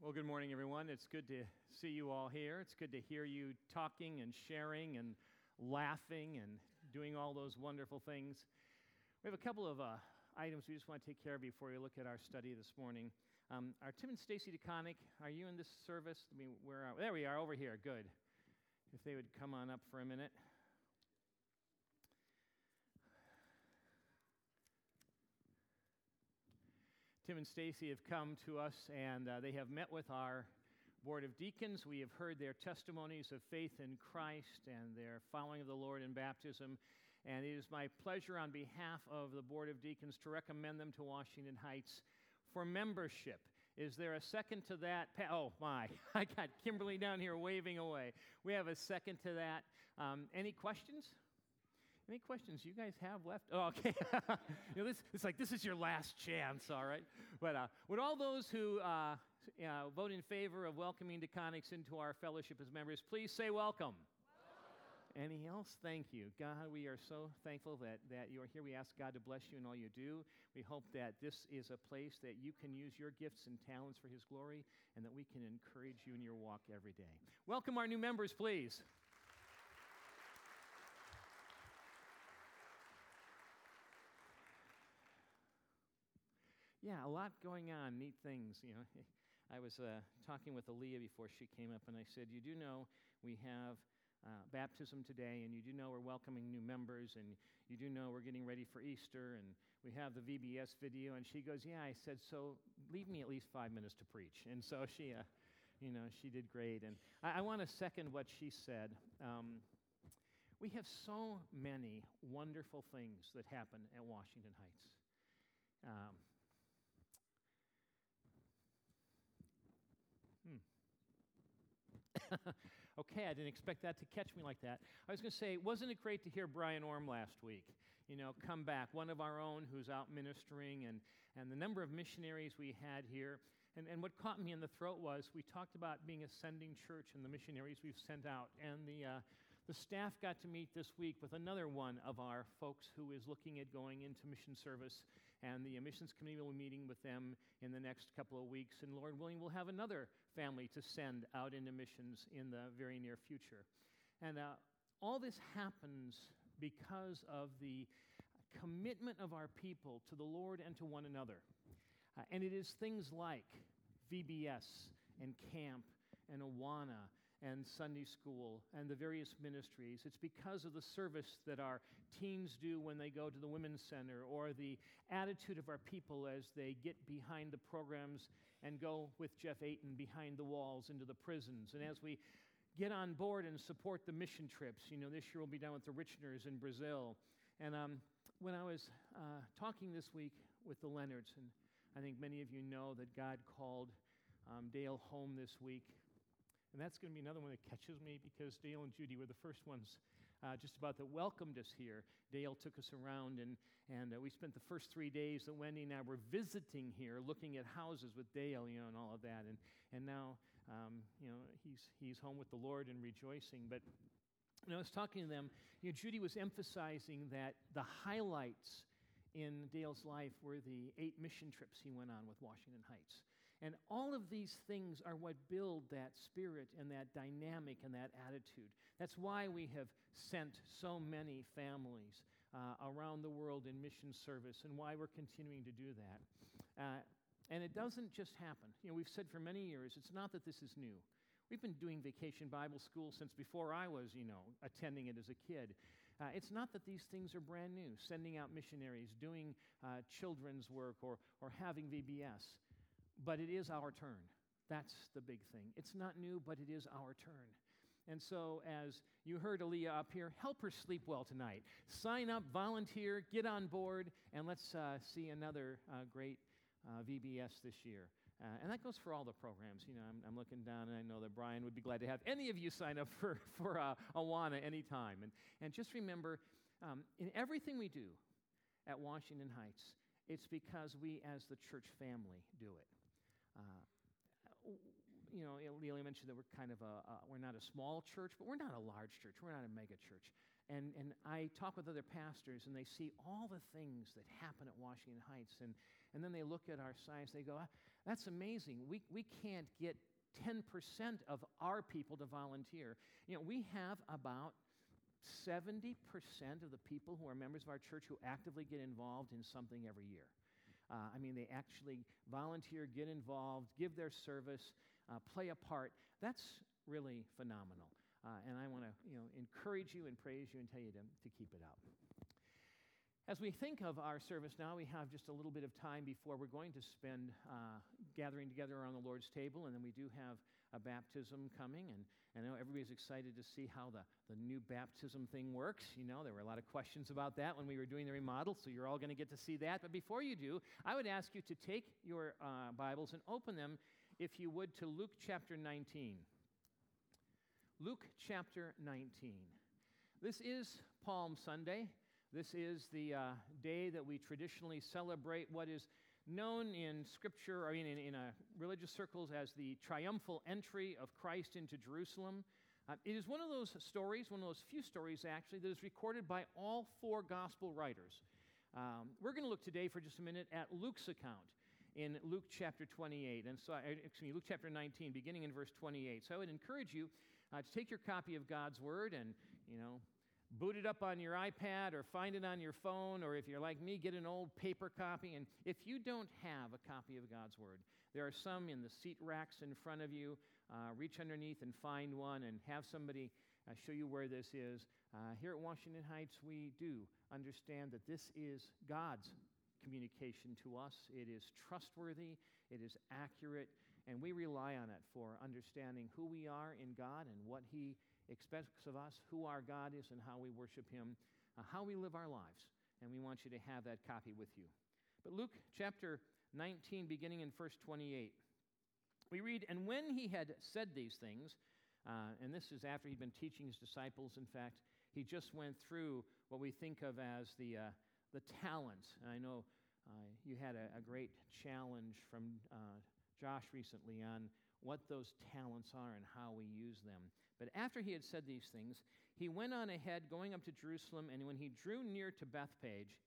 Well, good morning, everyone. It's good to see you all here. It's good to hear you talking and sharing and laughing and doing all those wonderful things. We have a couple of items we just want to take care of before we look at our study this morning. Are Tim and Stacy DeConnick, are you in this service? I mean, where are we? There we are, over here. Good. If they would come on up for a minute. Tim and Stacy have come to us, and they have met with our Board of Deacons. We have heard their testimonies of faith in Christ and their following of the Lord in baptism. And it is my pleasure on behalf of the Board of Deacons to recommend them to Washington Heights for membership. Is there a second to that? Oh, my. I got Kimberly down here waving away. We have a second to that. Any questions? Any questions you guys have left? Oh, okay. It's like this is your last chance, all right? But would all those who vote in favor of welcoming DeConnicks into our fellowship as members, please say welcome. Any else? Thank you. God, we are so thankful that you are here. We ask God to bless you in all you do. We hope that this is a place that you can use your gifts and talents for his glory and that we can encourage you in your walk every day. Welcome our new members, please. Yeah, a lot going on, neat things. I was talking with Aaliyah before she came up, and I said, you do know we have baptism today, and you do know we're welcoming new members, and you do know we're getting ready for Easter, and we have the VBS video. And she goes, yeah. I said, so leave me at least 5 minutes to preach. And so she did great. And I want to second what she said. We have so many wonderful things that happen at Washington Heights. Okay, I didn't expect that to catch me like that. I was going to say, wasn't it great to hear Brian Orm last week? Come back, one of our own who's out ministering, and the number of missionaries we had here. And what caught me in the throat was we talked about being a sending church and the missionaries we've sent out. And the staff got to meet this week with another one of our folks who is looking at going into mission service. And the missions committee will be meeting with them in the next couple of weeks. And Lord willing, we'll have another family to send out into missions in the very near future. And all this happens because of the commitment of our people to the Lord and to one another. And it is things like VBS and camp and Awana and Sunday school and the various ministries. It's because of the service that our teens do when they go to the Women's Center, or the attitude of our people as they get behind the programs and go with Jeff Ayton behind the walls into the prisons. And as we get on board and support the mission trips, this year we'll be down with the Richners in Brazil. And when I was talking this week with the Leonards, and I think many of you know that God called Dale home this week. And that's going to be another one that catches me because Dale and Judy were the first ones just about that welcomed us here. Dale took us around, and we spent the first 3 days that Wendy and I were visiting here, looking at houses with Dale, and all of that. And now, he's home with the Lord and rejoicing. But I was talking to them, Judy was emphasizing that the highlights in Dale's life were the 8 mission trips he went on with Washington Heights. And all of these things are what build that spirit and that dynamic and that attitude. That's why we have sent so many families around the world in mission service, and why we're continuing to do that. And it doesn't just happen. We've said for many years, it's not that this is new. We've been doing Vacation Bible School since before I was, attending it as a kid. It's not that these things are brand new, sending out missionaries, doing children's work, or having VBS. But it is our turn. That's the big thing. It's not new, but it is our turn. And so as you heard Aaliyah up here, help her sleep well tonight. Sign up, volunteer, get on board, and let's see another great VBS this year. And that goes for all the programs. I'm looking down, and I know that Brian would be glad to have any of you sign up for Awana anytime. And just remember, in everything we do at Washington Heights, it's because we as the church family do it. Leila mentioned that we're kind of we're not a small church, but we're not a large church. We're not a mega church. And I talk with other pastors, and they see all the things that happen at Washington Heights, and And then they look at our size, they go, that's amazing. We can't get 10% of our people to volunteer. We have about 70% of the people who are members of our church who actively get involved in something every year. They actually volunteer, get involved, give their service, play a part. That's really phenomenal. And I want to encourage you and praise you and tell you to keep it up. As we think of our service now, we have just a little bit of time before we're going to spend gathering together around the Lord's table, and then we do have a baptism coming, and I know everybody's excited to see how the new baptism thing works. There were a lot of questions about that when we were doing the remodel, so you're all going to get to see that. But before you do, I would ask you to take your Bibles and open them, if you would, to Luke chapter 19. Luke chapter 19. This is Palm Sunday. This is the day that we traditionally celebrate what is known in Scripture, in religious circles, as the triumphal entry of Christ into Jerusalem. It is one of those stories, one of those few stories actually, that is recorded by all four gospel writers. We're going to look today for just a minute at Luke's account in Luke chapter 28, Luke chapter 19, beginning in verse 28. So I would encourage you to take your copy of God's Word and, boot it up on your iPad or find it on your phone, or if you're like me, get an old paper copy. And if you don't have a copy of God's Word, there are some in the seat racks in front of you. Reach underneath and find one and have somebody show you where this is. Here at Washington Heights, we do understand that this is God's communication to us. It is trustworthy, it is accurate, and we rely on it for understanding who we are in God and what He expects of us, who our God is and how we worship Him, how we live our lives. And we want you to have that copy with you. But Luke chapter 19, beginning in verse 28, we read, "And when he had said these things," and this is after he'd been teaching his disciples. In fact, he just went through what we think of as the talents. And I know you had a great challenge from Josh recently on what those talents are and how we use them. But after he had said these things, he went on ahead, going up to Jerusalem, and when he drew near to Bethphage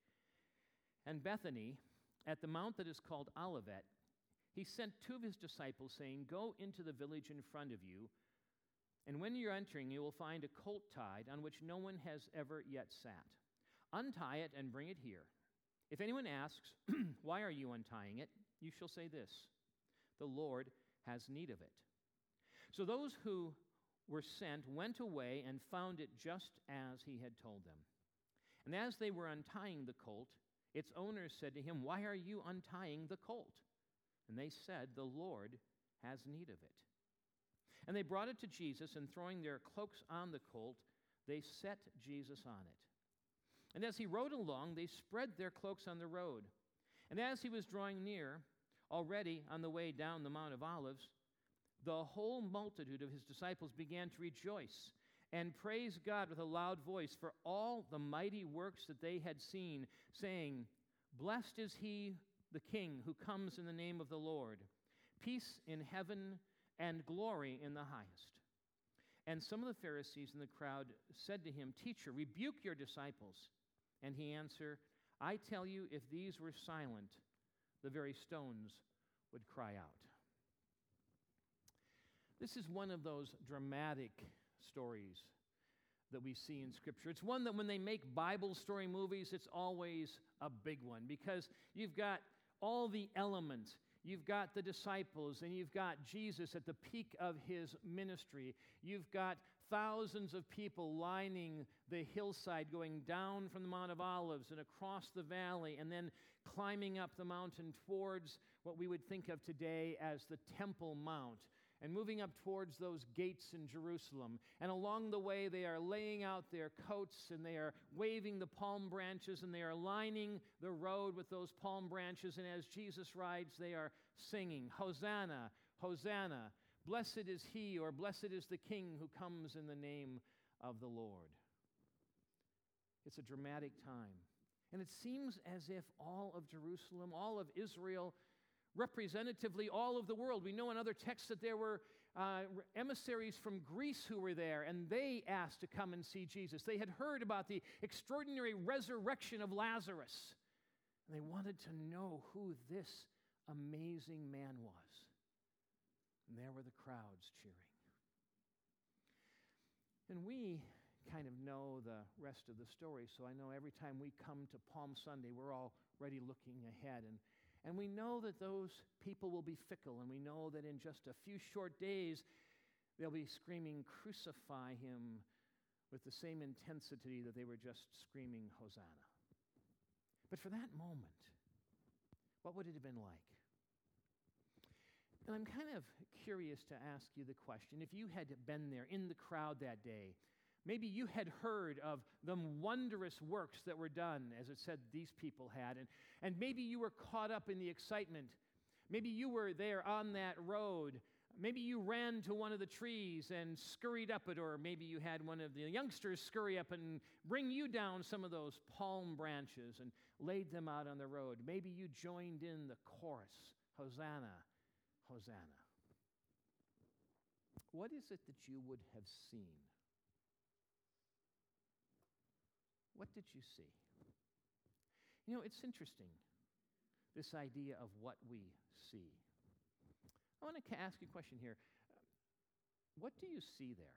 and Bethany, at the mount that is called Olivet, he sent two of his disciples, saying, "Go into the village in front of you, and when you're entering, you will find a colt tied on which no one has ever yet sat. Untie it and bring it here. If anyone asks, 'Why are you untying it?' you shall say this, 'The Lord has need of it.'" So those who were sent went away and found it just as he had told them. And as they were untying the colt, its owners said to him, "Why are you untying the colt?" And they said, "The Lord has need of it." And they brought it to Jesus, and throwing their cloaks on the colt, they set Jesus on it. And as he rode along, they spread their cloaks on the road. And as he was drawing near, already on the way down the Mount of Olives, the whole multitude of his disciples began to rejoice and praise God with a loud voice for all the mighty works that they had seen, saying, "Blessed is he, the King, who comes in the name of the Lord. Peace in heaven and glory in the highest." And some of the Pharisees in the crowd said to him, "Teacher, rebuke your disciples." And he answered, "I tell you, if these were silent, the very stones would cry out." This is one of those dramatic stories that we see in Scripture. It's one that when they make Bible story movies, it's always a big one, because you've got all the elements. You've got the disciples, and you've got Jesus at the peak of his ministry. You've got thousands of people lining the hillside, going down from the Mount of Olives and across the valley, and then climbing up the mountain towards what we would think of today as the Temple Mount, and moving up towards those gates in Jerusalem. And along the way, they are laying out their coats, and they are waving the palm branches, and they are lining the road with those palm branches. And as Jesus rides, they are singing, "Hosanna, Hosanna, blessed is he," or "Blessed is the King who comes in the name of the Lord." It's a dramatic time. And it seems as if all of Jerusalem, all of Israel, representatively all of the world. We know in other texts that there were emissaries from Greece who were there, and they asked to come and see Jesus. They had heard about the extraordinary resurrection of Lazarus. And they wanted to know who this amazing man was. And there were the crowds cheering. And we kind of know the rest of the story, so I know every time we come to Palm Sunday, we're already looking ahead. And we know that those people will be fickle, and we know that in just a few short days, they'll be screaming, "Crucify him," with the same intensity that they were just screaming, "Hosanna." But for that moment, what would it have been like? And I'm kind of curious to ask you the question. If you had been there in the crowd that day, maybe you had heard of the wondrous works that were done, as it said these people had, and maybe you were caught up in the excitement. Maybe you were there on that road. Maybe you ran to one of the trees and scurried up it, or maybe you had one of the youngsters scurry up and bring you down some of those palm branches and laid them out on the road. Maybe you joined in the chorus, "Hosanna, Hosanna." What is it that you would have seen? What did you see? You know, it's interesting, this idea of what we see. I want to ask you a question here. What do you see there?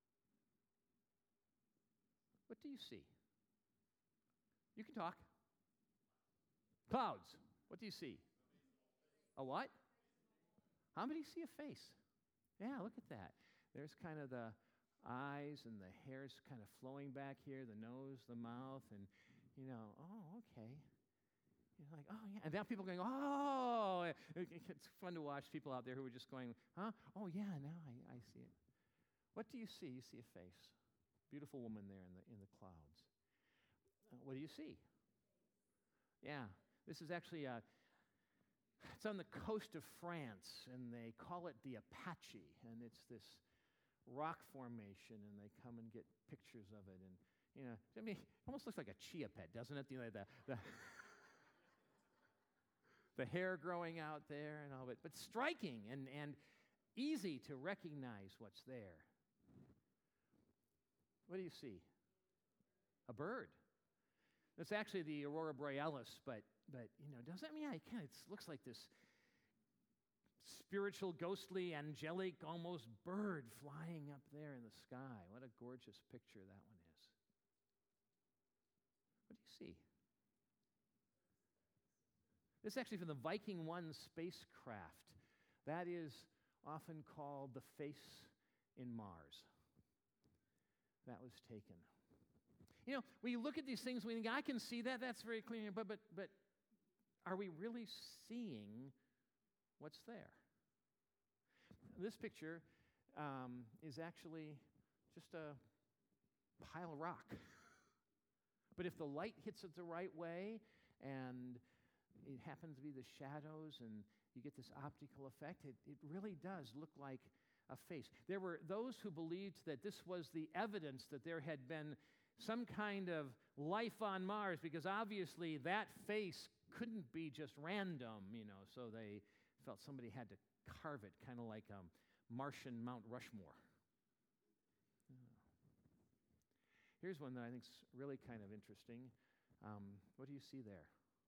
What do you see? You can talk. Clouds. What do you see? A what? How many see a face? Yeah, look at that. There's kind of the eyes and the hair's kind of flowing back here, the nose, the mouth, and, oh, okay. You're like, oh, yeah. And now people are going, oh. It's fun to watch people out there who are just going, huh? Oh, yeah, now I see it. What do you see? You see a face. Beautiful woman there in the clouds. What do you see? Yeah, this is actually it's on the coast of France, and they call it the Apache, and it's this rock formation, and they come and get pictures of it, and it almost looks like a chia pet, doesn't it? The hair growing out there and all of it, but striking and easy to recognize what's there. What do you see? A bird. It's actually the aurora borealis, but does that mean it looks like this spiritual, ghostly, angelic, almost bird flying up there in the sky? What a gorgeous picture that one is. What do you see? This is actually from the Viking 1 spacecraft. That is often called the face in Mars. That was taken. When you look at these things, we think, I can see that, that's very clear, but are we really seeing what's there? This picture is actually just a pile of rock. But if the light hits it the right way, and it happens to be the shadows, and you get this optical effect, it really does look like a face. There were those who believed that this was the evidence that there had been some kind of life on Mars, because obviously that face couldn't be just random, so they felt somebody had to carve it, kind of like Martian Mount Rushmore. Here's one that I think is really kind of interesting. What do you see there?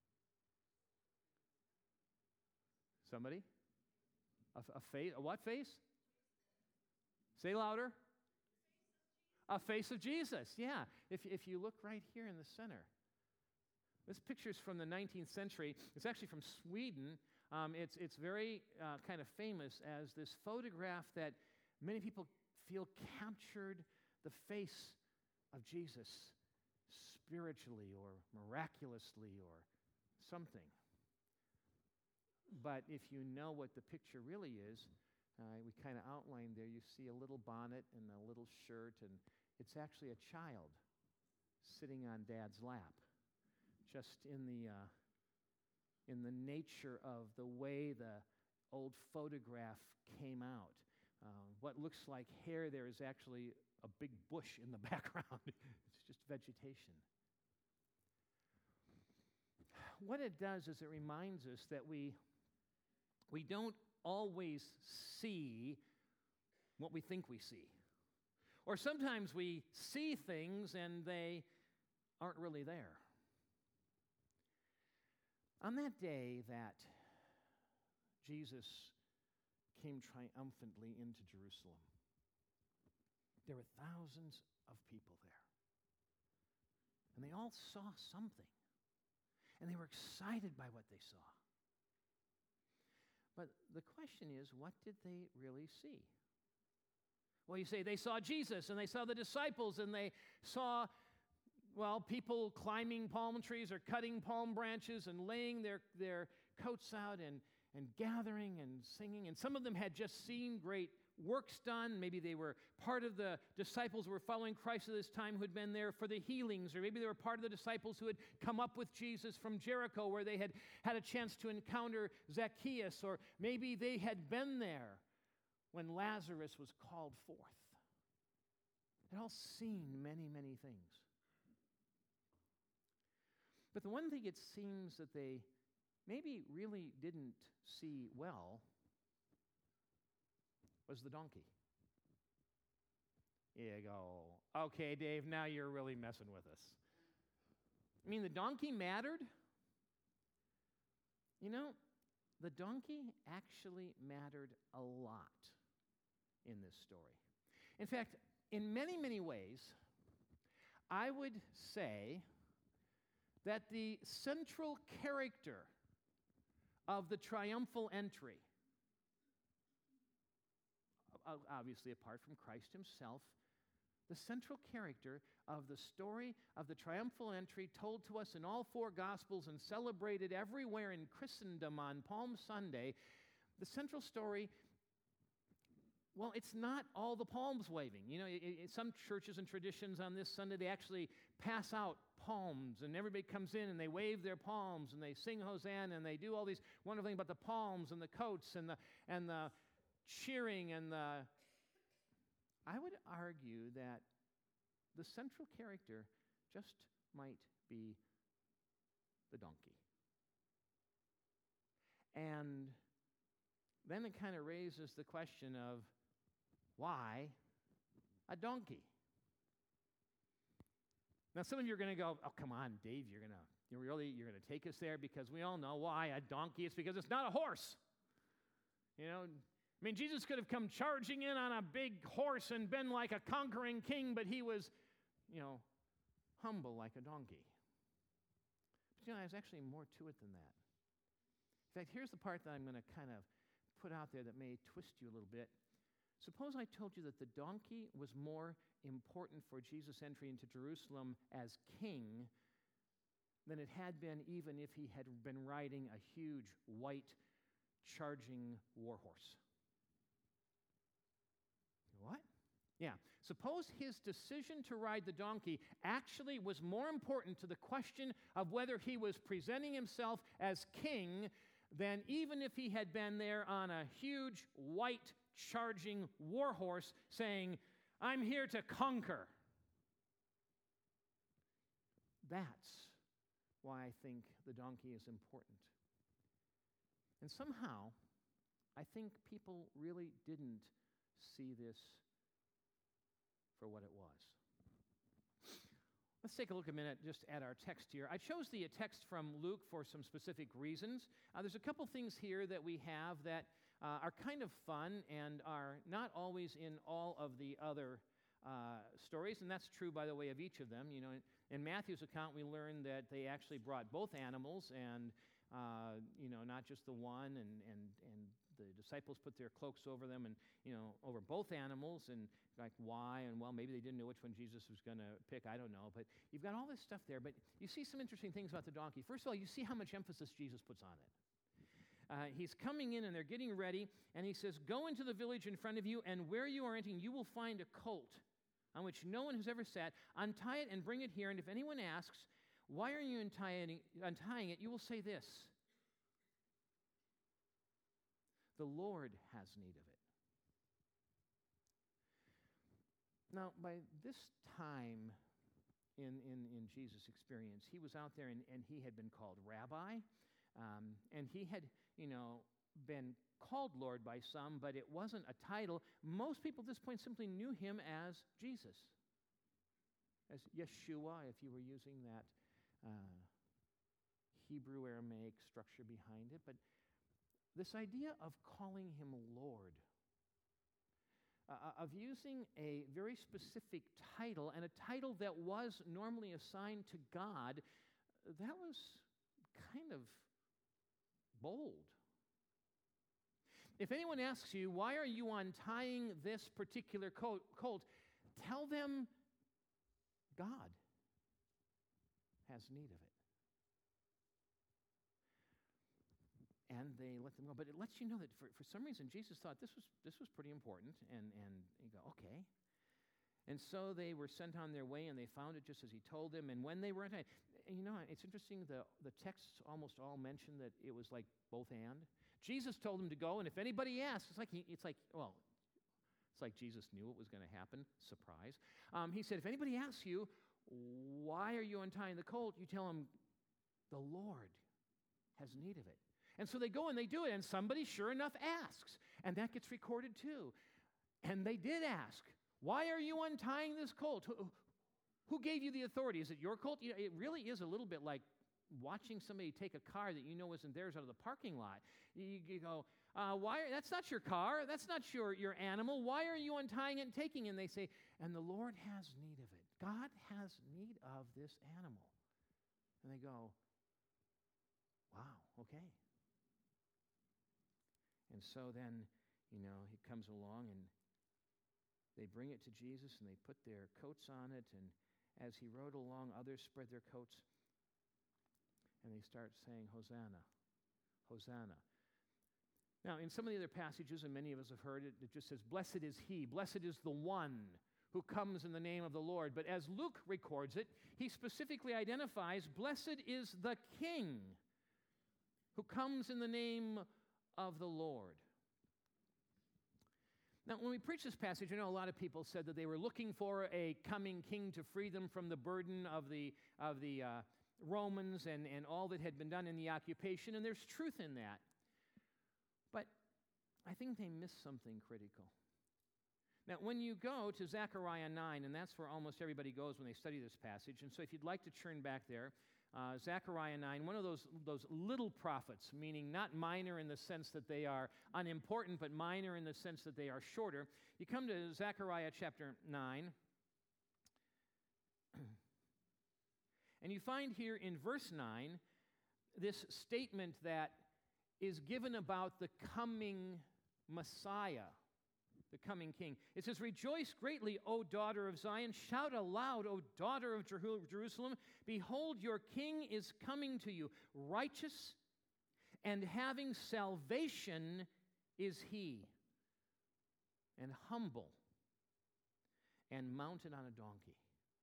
Somebody? A face? A what face? Say louder. A face of Jesus, yeah. If you look right here in the center. This picture's from the 19th century. It's actually from Sweden. It's very kind of famous as this photograph that many people feel captured the face of Jesus spiritually or miraculously or something. But if you know what the picture really is, we kind of outlined there, you see a little bonnet and a little shirt, and it's actually a child sitting on Dad's lap, just in the nature of the way the old photograph came out. What looks like hair there is actually a big bush in the background. It's just vegetation. What it does is it reminds us that we don't always see what we think we see. Or sometimes we see things and they aren't really there. On that day that Jesus came triumphantly into Jerusalem, there were thousands of people there. And they all saw something. And they were excited by what they saw. But the question is, what did they really see? Well, you say they saw Jesus, and they saw the disciples, and they saw, people climbing palm trees or cutting palm branches and laying their coats out and gathering and singing. And some of them had just seen great works done. Maybe they were part of the disciples who were following Christ at this time who had been there for the healings, or maybe they were part of the disciples who had come up with Jesus from Jericho where they had had a chance to encounter Zacchaeus, or maybe they had been there when Lazarus was called forth. They'd all seen many, many things. But the one thing it seems that they maybe really didn't see well was the donkey. You go, okay, Dave, now you're really messing with us. I mean, the donkey mattered. You know, the donkey actually mattered a lot in this story. In fact, in many, many ways, I would say that the central character of the triumphal entry, obviously apart from Christ himself, the central character of the story of the triumphal entry told to us in all four Gospels and celebrated everywhere in Christendom on Palm Sunday, the central story, it's not all the palms waving. You know, some churches and traditions on this Sunday, they actually pass out palms, and everybody comes in and they wave their palms and they sing Hosanna and they do all these wonderful things about the palms and the coats and the cheering and the... I would argue that the central character just might be the donkey. And then it kind of raises the question of why a donkey? Now, some of you are going to go, oh, come on, Dave, you're going to take us there, because we all know why a donkey. It's because it's not a horse. You know, I mean, Jesus could have come charging in on a big horse and been like a conquering king, but he was, humble like a donkey. But, there's actually more to it than that. In fact, here's the part that I'm going to kind of put out there that may twist you a little bit. Suppose I told you that the donkey was more important for Jesus' entry into Jerusalem as king than it had been even if he had been riding a huge, white, charging war horse. What? Yeah. Suppose his decision to ride the donkey actually was more important to the question of whether he was presenting himself as king than even if he had been there on a huge, white, charging war horse saying, I'm here to conquer. That's why I think the donkey is important. And somehow, I think people really didn't see this for what it was. Let's take a look a minute just at our text here. I chose the text from Luke for some specific reasons. There's a couple things here that we have that are kind of fun and are not always in all of the other stories, and that's true, by the way, of each of them. You know, in Matthew's account, we learn that they actually brought both animals, and not just the one, and the disciples put their cloaks over them, and over both animals, and like why? And maybe they didn't know which one Jesus was going to pick. I don't know, but you've got all this stuff there. But you see some interesting things about the donkey. First of all, you see how much emphasis Jesus puts on it. He's coming in, and they're getting ready, and he says, "Go into the village in front of you, and where you are entering, you will find a colt on which no one has ever sat. Untie it and bring it here. And if anyone asks, 'Why are you untying it?' you will say this: 'The Lord has need of it.'" Now, by this time in Jesus' experience, he was out there, and he had been called rabbi, and he had, been called Lord by some, but it wasn't a title. Most people at this point simply knew him as Jesus, as Yeshua, if you were using that Hebrew Aramaic structure behind it, but this idea of calling him Lord, of using a very specific title, and a title that was normally assigned to God, that was kind of bold. If anyone asks you, why are you untying this particular colt, tell them God has need of it. And they let them go. But it lets you know that for some reason Jesus thought this was pretty important, and you go, okay. And so they were sent on their way, and they found it just as he told them. And when they were untied, and it's interesting, the texts almost all mention that it was like both and. Jesus told them to go, and if anybody asks, it's like Jesus knew what was going to happen. Surprise. He said, if anybody asks you, why are you untying the colt? You tell him, the Lord has need of it. And so they go and they do it, and somebody, sure enough, asks. And that gets recorded too. And they did ask, why are you untying this colt? Who gave you the authority? Is it your colt? It really is a little bit like watching somebody take a car that you know isn't theirs out of the parking lot. You go, that's not your car. That's not your animal. Why are you untying it and taking it? And they say, and the Lord has need of it. God has need of this animal. And they go, wow, okay. And so then, he comes along, and they bring it to Jesus, and they put their coats on it, and as he rode along, others spread their coats, and they start saying, Hosanna, Hosanna. Now, in some of the other passages, and many of us have heard it, it just says, blessed is he, blessed is the one who comes in the name of the Lord. But as Luke records it, he specifically identifies, blessed is the King who comes in the name of the Lord. Now, when we preach this passage, I know a lot of people said that they were looking for a coming king to free them from the burden of the Romans and all that had been done in the occupation, and there's truth in that. But I think they missed something critical. Now, when you go to Zechariah 9, and that's where almost everybody goes when they study this passage, and so if you'd like to turn back there, Zechariah 9, one of those little prophets, meaning not minor in the sense that they are unimportant, but minor in the sense that they are shorter. You come to Zechariah chapter 9, and you find here in verse 9 this statement that is given about the coming Messiah, the coming king. It says, rejoice greatly, O daughter of Zion. Shout aloud, O daughter of Jerusalem. Behold, your king is coming to you. Righteous and having salvation is he, and humble, and mounted on a donkey.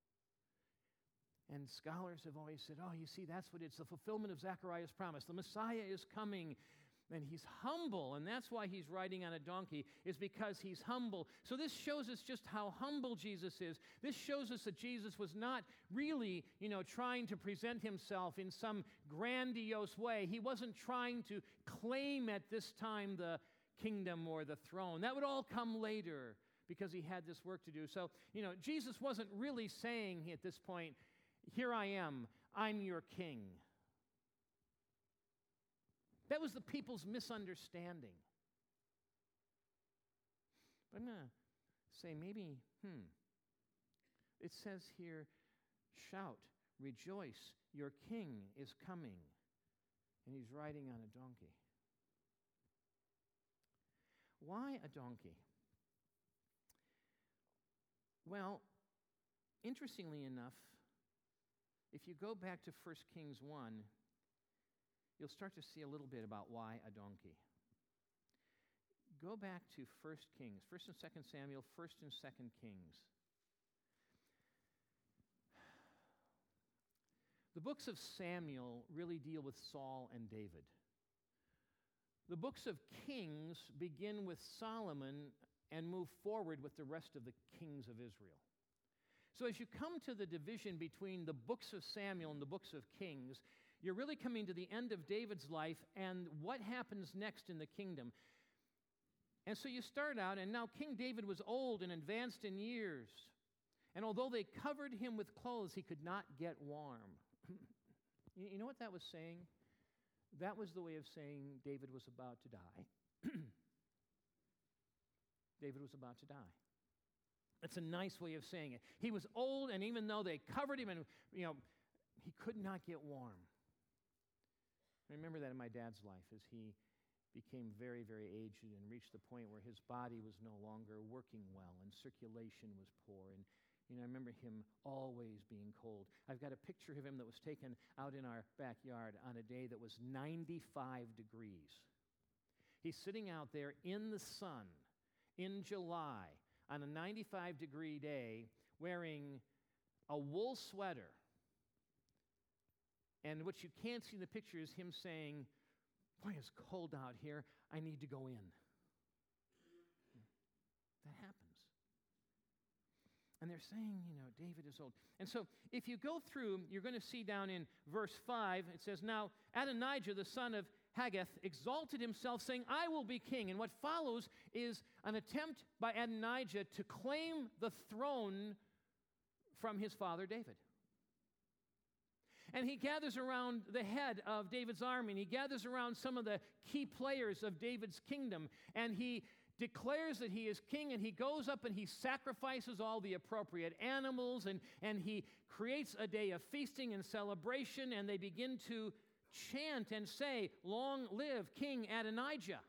And scholars have always said, you see, that's what it's the fulfillment of Zechariah's promise. The Messiah is coming, and he's humble, and that's why he's riding on a donkey, is because he's humble. So this shows us just how humble Jesus is. This shows us that Jesus was not really, trying to present himself in some grandiose way. He wasn't trying to claim at this time the kingdom or the throne. That would all come later because he had this work to do. So, Jesus wasn't really saying at this point, here I am, I'm your king. That was the people's misunderstanding. But I'm going to say maybe, it says here, shout, rejoice, your king is coming, and he's riding on a donkey. Why a donkey? Well, interestingly enough, if you go back to 1 Kings 1, you'll start to see a little bit about why a donkey. Go back to 1 Kings, 1 and 2 Samuel, 1 and 2 Kings. The books of Samuel really deal with Saul and David. The books of Kings begin with Solomon and move forward with the rest of the kings of Israel. So as you come to the division between the books of Samuel and the books of Kings, you're really coming to the end of David's life and what happens next in the kingdom. And so you start out, and now King David was old and advanced in years. And although they covered him with clothes, he could not get warm. You know what that was saying? That was the way of saying David was about to die. David was about to die. That's a nice way of saying it. He was old, and even though they covered him, and he could not get warm. I remember that in my dad's life as he became very, very aged and reached the point where his body was no longer working well and circulation was poor. And I remember him always being cold. I've got a picture of him that was taken out in our backyard on a day that was 95 degrees. He's sitting out there in the sun in July on a 95-degree day wearing a wool sweater. And what you can't see in the picture is him saying, "Boy, it's cold out here. I need to go in." That happens. And they're saying, David is old. And so if you go through, you're going to see down in verse 5, it says, "Now Adonijah, the son of Haggith, exalted himself, saying, 'I will be king.'" And what follows is an attempt by Adonijah to claim the throne from his father David. And he gathers around the head of David's army, and he gathers around some of the key players of David's kingdom, and he declares that he is king, and he goes up and he sacrifices all the appropriate animals, and he creates a day of feasting and celebration, and they begin to chant and say, "Long live King Adonijah."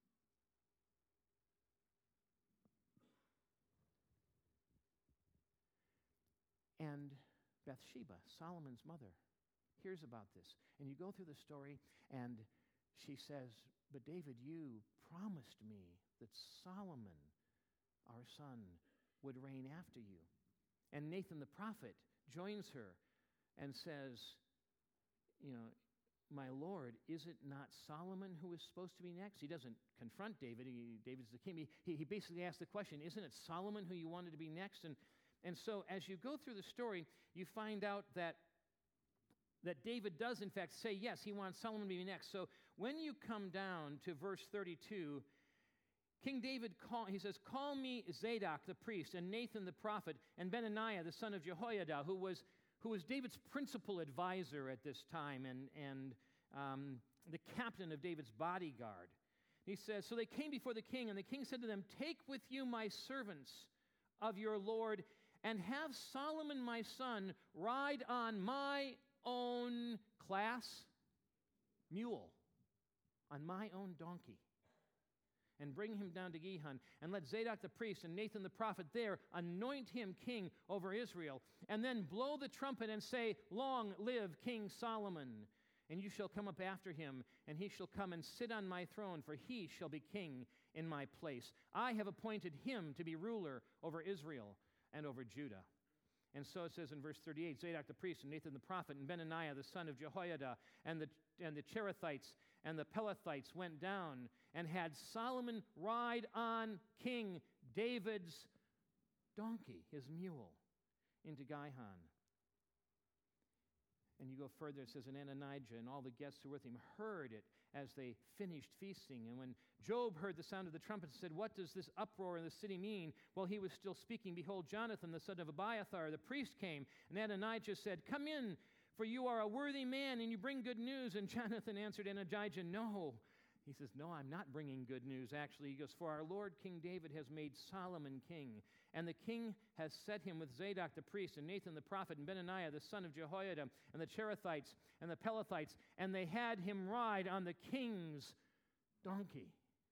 And Bathsheba, Solomon's mother, hears about this. And you go through the story, and she says, "But David, you promised me that Solomon, our son, would reign after you." And Nathan the prophet joins her and says, "My Lord, is it not Solomon who is supposed to be next?" He doesn't confront David. David's the king. He basically asks the question, "Isn't it Solomon who you wanted to be next?" And so as you go through the story, you find out that David does, in fact, say, yes, he wants Solomon to be next. So when you come down to verse 32, King David, he says, "Call me Zadok the priest, and Nathan the prophet, and Benaiah the son of Jehoiada," who was David's principal advisor at this time, and the captain of David's bodyguard. He says, "So they came before the king, and the king said to them, 'Take with you my servants of your Lord, and have Solomon my son ride on my own class mule, on my own donkey, and bring him down to Gihon, and let Zadok the priest and Nathan the prophet there anoint him king over Israel, and then blow the trumpet and say, Long live King Solomon. And you shall come up after him, and he shall come and sit on my throne, for he shall be king in my place. I have appointed him to be ruler over Israel and over Judah.'" And so it says in verse 38, "Zadok the priest and Nathan the prophet and Benaiah the son of Jehoiada and the Cherethites and the Pelethites went down and had Solomon ride on King David's donkey," his mule, "into Gihon." And you go further, it says, "And Adonijah and all the guests who were with him heard it as they finished feasting. And when Job heard the sound of the trumpet, he said, 'What does this uproar in the city mean?' While he was still speaking, behold, Jonathan, the son of Abiathar, the priest, came. And Adonijah said, 'Come in, for you are a worthy man, and you bring good news.' And Jonathan answered Adonijah, 'No.' He says, 'No, I'm not bringing good news, actually.' He goes, 'For our Lord King David has made Solomon king, and the king has set him with Zadok the priest and Nathan the prophet and Benaiah the son of Jehoiada and the Cherethites and the Pelethites, and they had him ride on the king's donkey.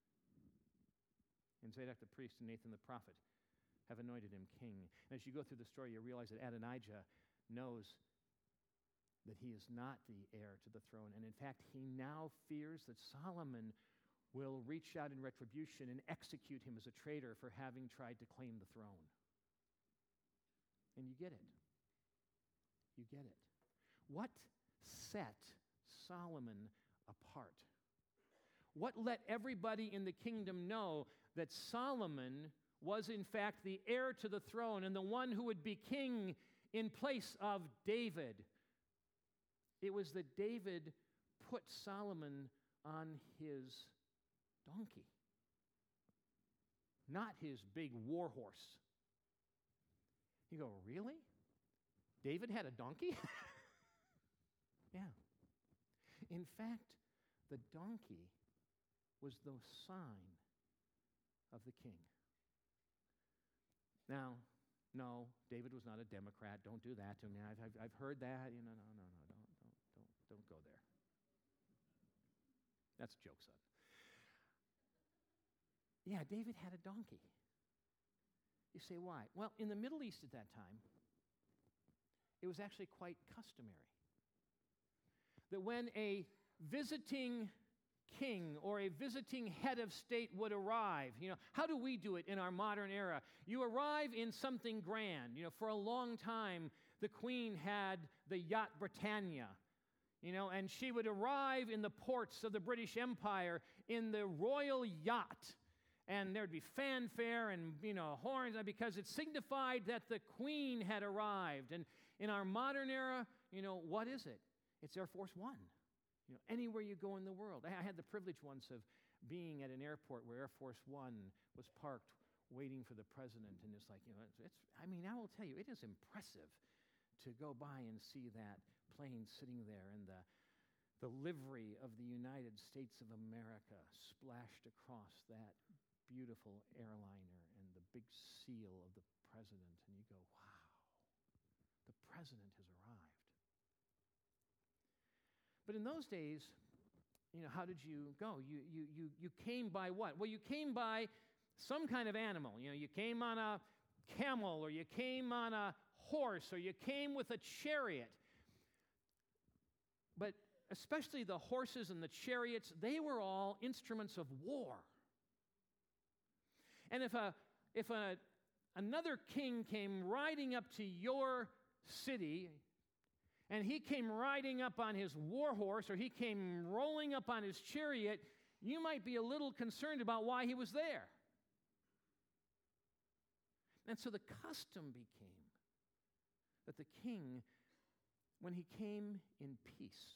And Zadok the priest and Nathan the prophet have anointed him king.'" And as you go through the story, you realize that Adonijah knows that he is not the heir to the throne. And in fact, he now fears that Solomon will reach out in retribution and execute him as a traitor for having tried to claim the throne. And you get it. You get it. What set Solomon apart? What let everybody in the kingdom know that Solomon was in fact the heir to the throne and the one who would be king in place of David? It was that David put Solomon on his donkey, not his big war horse. You go, really? David had a donkey? Yeah. In fact, The donkey was the sign of the king. Now, no, David was not a Democrat. Don't do that to me. I've heard that. No. Don't go there. That's a joke, son. Yeah, David had a donkey. You say, why? Well, in the Middle East at that time, it was actually quite customary that when a visiting king or a visiting head of state would arrive, how do we do it in our modern era? You arrive in something grand. For a long time, the queen had the yacht Britannia, and she would arrive in the ports of the British Empire in the royal yacht. And there'd be fanfare and, horns, because it signified that the queen had arrived. And in our modern era, what is it? It's Air Force One. Anywhere you go in the world. I had the privilege once of being at an airport where Air Force One was parked waiting for the president. And it's like, I will tell you, it is impressive to go by and see that plane sitting there and the livery of the United States of America splashed across that beautiful airliner and the big seal of the president. And you go, wow, the president has arrived. But in those days, how did you go? You came by what? Well, you came by some kind of animal. You came on a camel, or you came on a horse, or you came with a chariot. But especially the horses and the chariots, they were all instruments of war. And if another king came riding up to your city, and he came riding up on his war horse, or he came rolling up on his chariot, you might be a little concerned about why he was there. And so the custom became that the king, when he came in peace,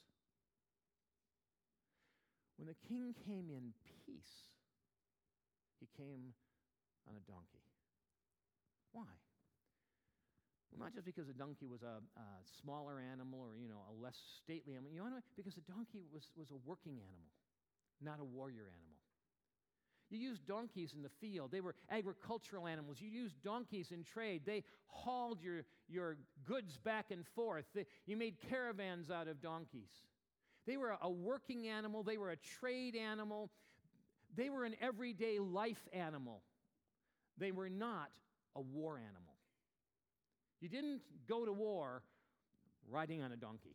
when the king came in peace, he came on a donkey. Why? Well, not just because a donkey was a smaller animal or, a less stately animal. You know why? Because a donkey was a working animal, not a warrior animal. You used donkeys in the field. They were agricultural animals. You used donkeys in trade. They hauled your goods back and forth. You made caravans out of donkeys. They were a working animal. They were a trade animal. They were an everyday life animal. They were not a war animal. You didn't go to war riding on a donkey.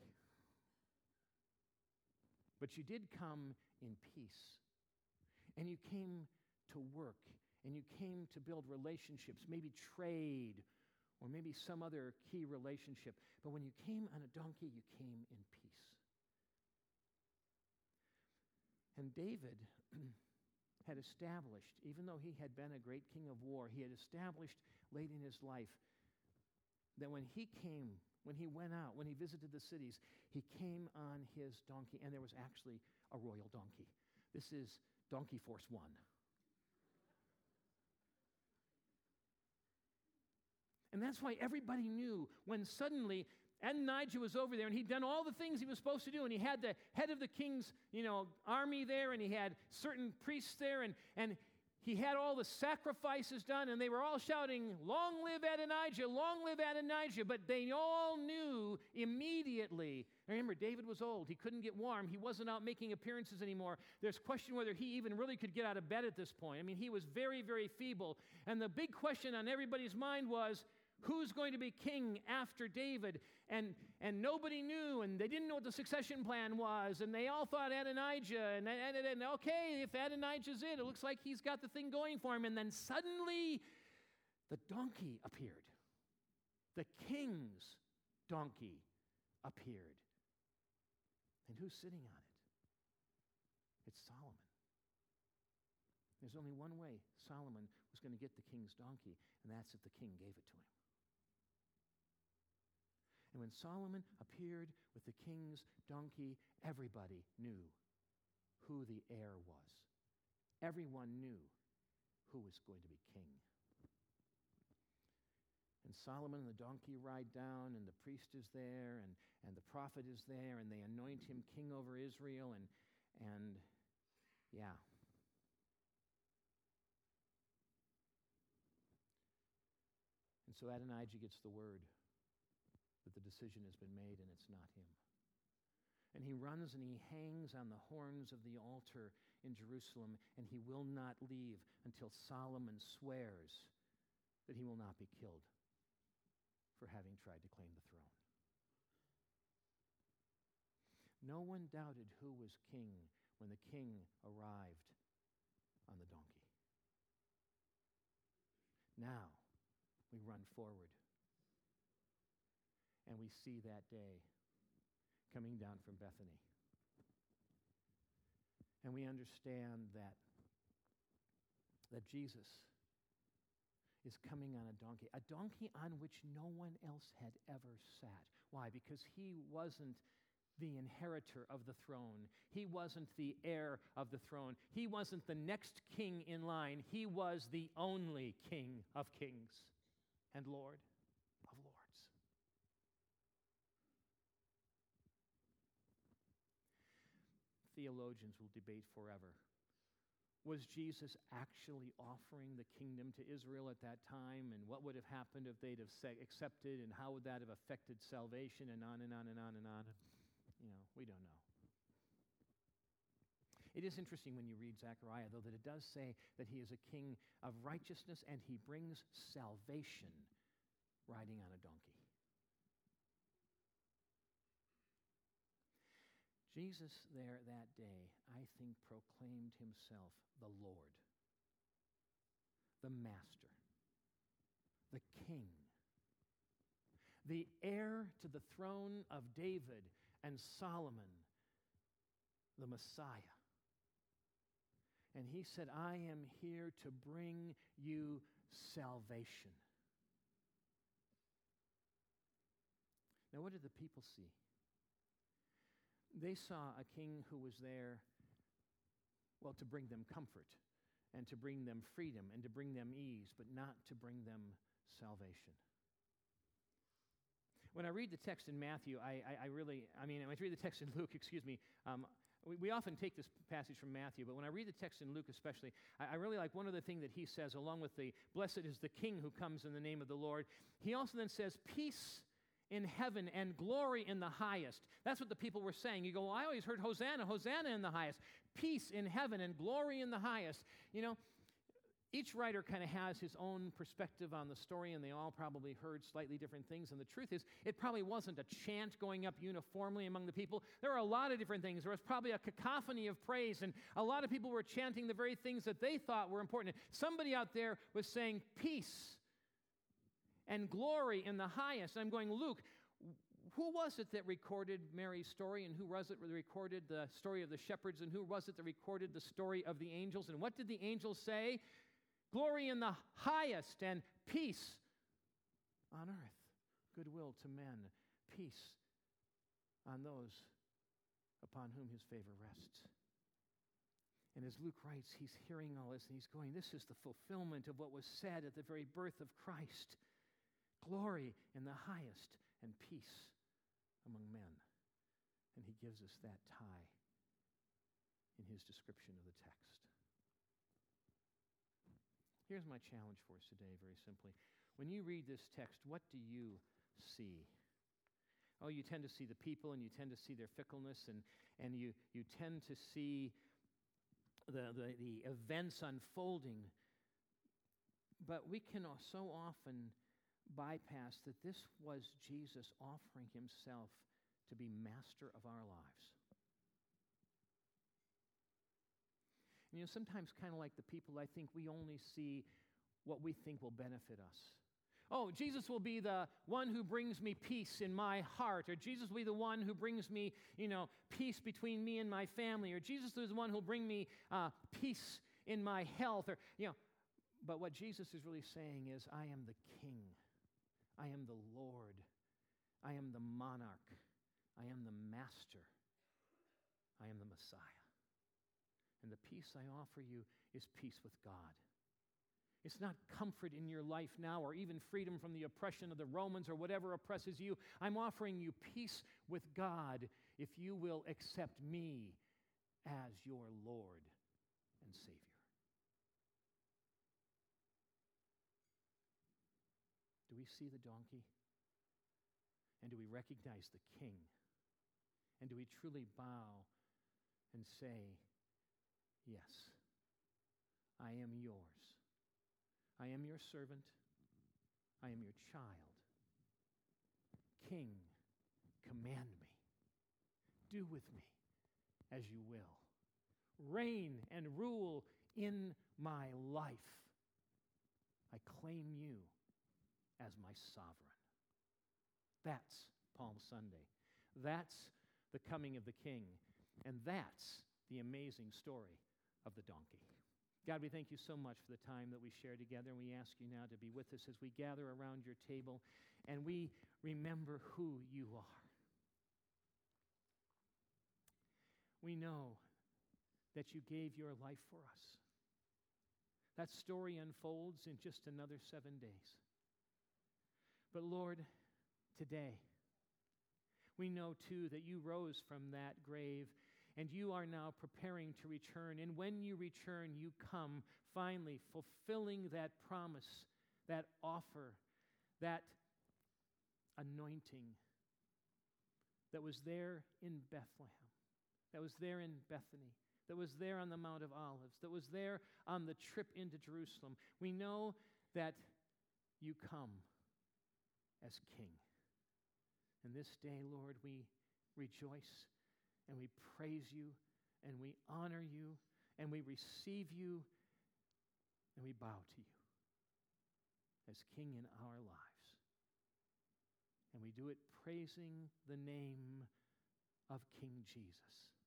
But you did come in peace. And you came to work. And you came to build relationships, maybe trade, or maybe some other key relationship. But when you came on a donkey, you came in peace. And David had established, even though he had been a great king of war, he had established late in his life that when he came, when he went out, when he visited the cities, he came on his donkey, and there was actually a royal donkey. This is Donkey Force One. And that's why everybody knew when suddenly Adonijah was over there, and he'd done all the things he was supposed to do, and he had the head of the king's, army there, and he had certain priests there, and he had all the sacrifices done, and they were all shouting, "Long live Adonijah, long live Adonijah," but they all knew immediately. Remember, David was old. He couldn't get warm. He wasn't out making appearances anymore. There's question whether he even really could get out of bed at this point. He was very, very feeble, and the big question on everybody's mind was, who's going to be king after David? And nobody knew, and they didn't know what the succession plan was, and they all thought Adonijah, and okay, if Adonijah's it looks like he's got the thing going for him. And then suddenly, the donkey appeared. The king's donkey appeared. And who's sitting on it? It's Solomon. There's only one way Solomon was going to get the king's donkey, and that's if the king gave it to him. And when Solomon appeared with the king's donkey, everybody knew who the heir was. Everyone knew who was going to be king. And Solomon and the donkey ride down, and the priest is there, and the prophet is there, and they anoint him king over Israel, and And yeah. And so Adonijah gets the word that the decision has been made and it's not him. And he runs and he hangs on the horns of the altar in Jerusalem, and he will not leave until Solomon swears that he will not be killed for having tried to claim the throne. No one doubted who was king when the king arrived on the donkey. Now we run forward, and we see that day coming down from Bethany. And we understand that Jesus is coming on a donkey on which no one else had ever sat. Why? Because he wasn't the inheritor of the throne. He wasn't the heir of the throne. He wasn't the next king in line. He was the only King of kings and Lord of lords. Theologians will debate forever. Was Jesus actually offering the kingdom to Israel at that time? And what would have happened if they'd have accepted? And how would that have affected salvation? And on and on and on and on. We don't know. It is interesting when you read Zechariah, though, that it does say that he is a king of righteousness and he brings salvation riding on a donkey. Jesus there that day, I think, proclaimed himself the Lord, the Master, the King, the heir to the throne of David and Solomon, the Messiah. And he said, I am here to bring you salvation. Now, what did the people see? They saw a king who was there, well, to bring them comfort and to bring them freedom and to bring them ease, but not to bring them salvation. When I read the text in Matthew, when I read the text in Luke, we often take this passage from Matthew, but when I read the text in Luke especially, I really like one other thing that he says, along with the blessed is the king who comes in the name of the Lord. He also then says, peace in heaven and glory in the highest. That's what the people were saying. You go, well, I always heard Hosanna, Hosanna in the highest. Peace in heaven and glory in the highest. Each writer kind of has his own perspective on the story, and they all probably heard slightly different things. And the truth is, it probably wasn't a chant going up uniformly among the people. There are a lot of different things. There was probably a cacophony of praise, and a lot of people were chanting the very things that they thought were important. Somebody out there was saying, peace and glory in the highest. And I'm going, Luke, who was it that recorded Mary's story, and who was it that recorded the story of the shepherds, and who was it that recorded the story of the angels? And what did the angels say? Glory in the highest and peace on earth, goodwill to men, peace on those upon whom his favor rests. And as Luke writes, he's hearing all this and he's going, this is the fulfillment of what was said at the very birth of Christ. Glory in the highest and peace among men. And he gives us that tie in his description of the text. Here's my challenge for us today, very simply. When you read this text, what do you see? Oh, you tend to see the people, and you tend to see their fickleness, and you tend to see the events unfolding. But we can so often bypass that this was Jesus offering himself to be master of our lives. Sometimes kind of like the people, I think we only see what we think will benefit us. Oh, Jesus will be the one who brings me peace in my heart, or Jesus will be the one who brings me, peace between me and my family, or Jesus is the one who will bring me peace in my health, But what Jesus is really saying is, I am the King. I am the Lord. I am the monarch. I am the master. I am the Messiah. And the peace I offer you is peace with God. It's not comfort in your life now or even freedom from the oppression of the Romans or whatever oppresses you. I'm offering you peace with God if you will accept me as your Lord and Savior? Do we see the donkey? And do we recognize the King? And do we truly bow and say, yes, I am yours. I am your servant. I am your child. King, command me. Do with me as you will. Reign and rule in my life. I claim you as my sovereign. That's Palm Sunday. That's the coming of the King. And that's the amazing story of the donkey. God, we thank you so much for the time that we share together, and we ask you now to be with us as we gather around your table and we remember who you are. We know that you gave your life for us. That story unfolds in just another 7 days. But Lord, today, we know too that you rose from that grave and you are now preparing to return. And when you return, you come finally fulfilling that promise, that offer, that anointing that was there in Bethlehem, that was there in Bethany, that was there on the Mount of Olives, that was there on the trip into Jerusalem. We know that you come as King. And this day, Lord, we rejoice and we praise you and we honor you and we receive you and we bow to you as King in our lives. And we do it praising the name of King Jesus.